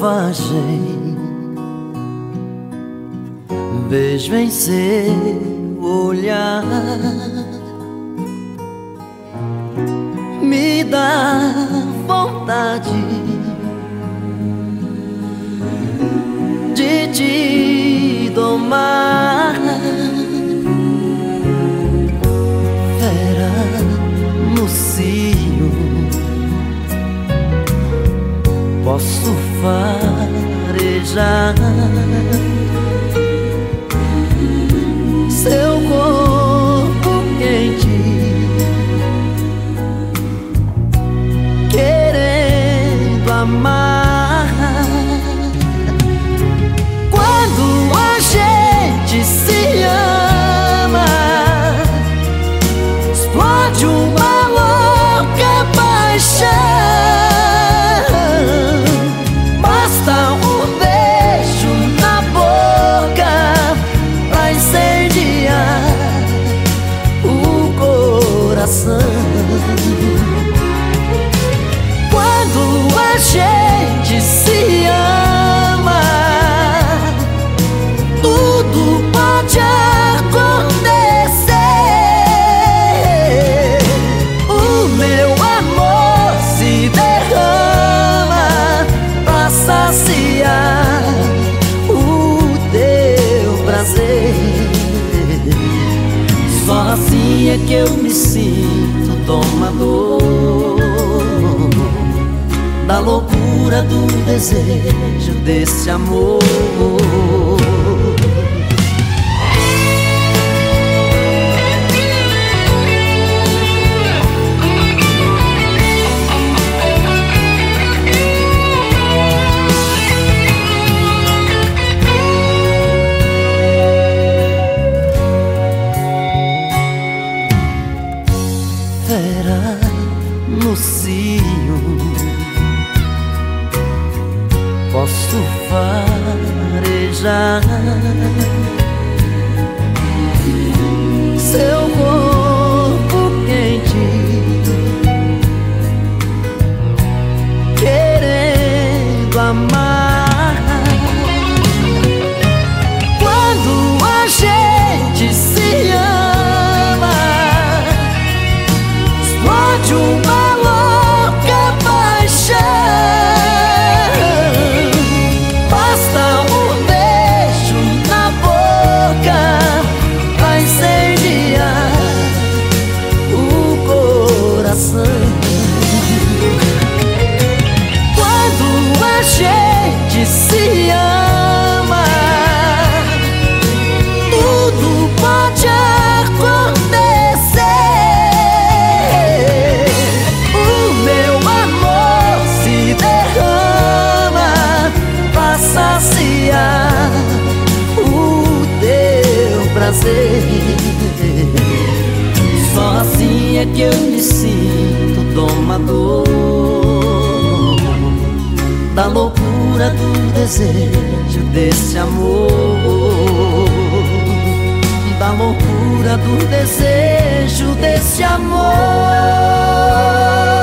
selvagem vejo em seu olhar, me dá vontade de te domar. Fera no cio, posso farejar seu corpo quente, querendo amar. Quando a gente se ama, explode uma louca paixão. Basta um beijo na boca pra incendiar o coração. Quando a gente se ama, tudo pode acontecer. O meu amor se derrama pra saciar o teu prazer. Só assim é que eu me sinto domador da loucura do desejo desse amor. Fera no cio, posso farejar seu corpo quente, querendo amar. Quando a gente se ama, explode uma louca paixão. Basta um beijo na boca pra incendiar o coração. Quando a gente se ama, tudo pode acontecer. O meu amor se derrama pra saciar o teu prazer. Só assim é que eu me sinto domador da loucura do desejo desse amor, da loucura do desejo desse amor.